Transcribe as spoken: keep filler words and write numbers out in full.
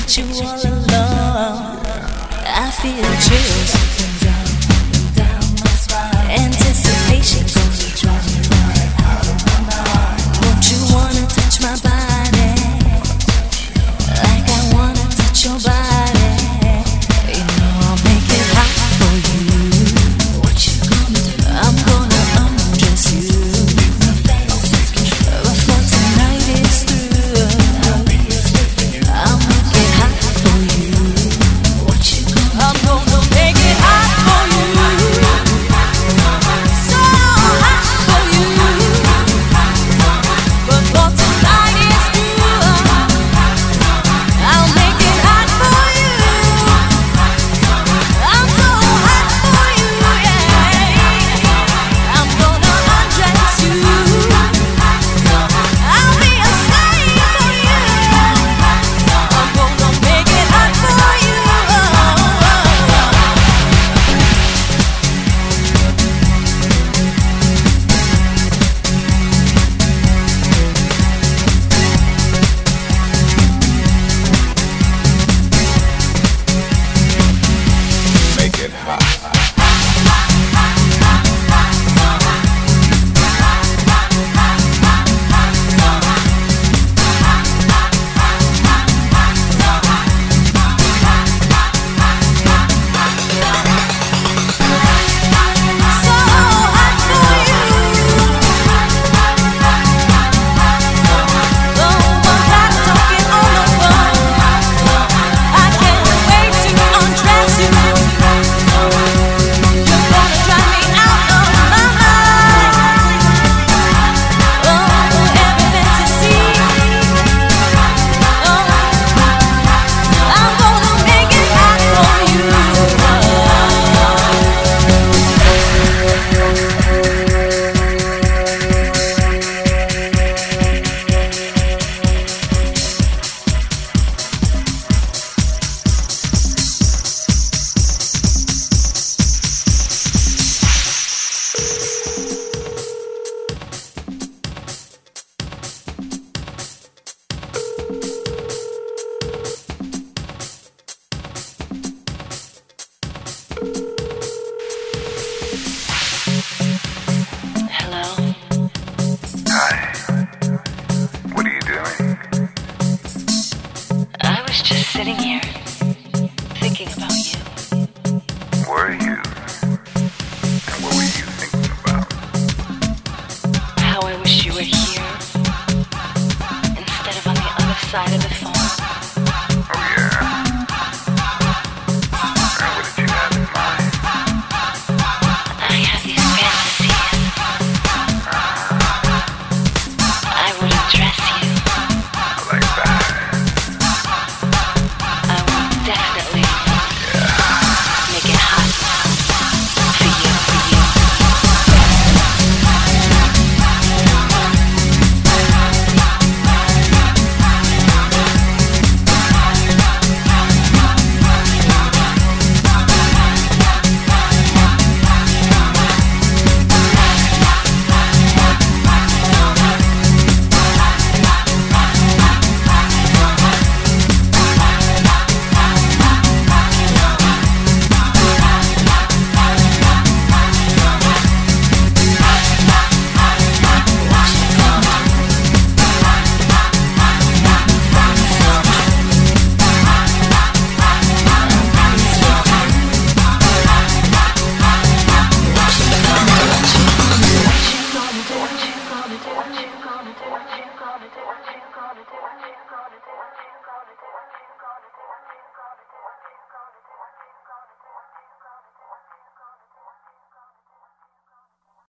with you all along. I feel chills down, down my spine. Anticipation goes to drive me right out of my mind. Won't you wanna touch my body like I wanna touch your body? You know I'll make it hot for you. What you gonna do? I'm gonna undress you before tonight is through. I'll make it hot for you. What you gonna I'm gonna make it hot for you. So hot for you. Before tonight is through. I'll make it hot for you. I'm so hot for you, yeah. I'm gonna undress you. I'll be a slave for you. I'm gonna make it hot for you. Make it hot. So hot for you. Oh, one time talking on the phone. I can't wait to undress you. You're gonna drive me out of my mind. Oh, everything to see. Oh, I'm gonna make it hot for you. Hello. Hi. What are you doing? I was just sitting here,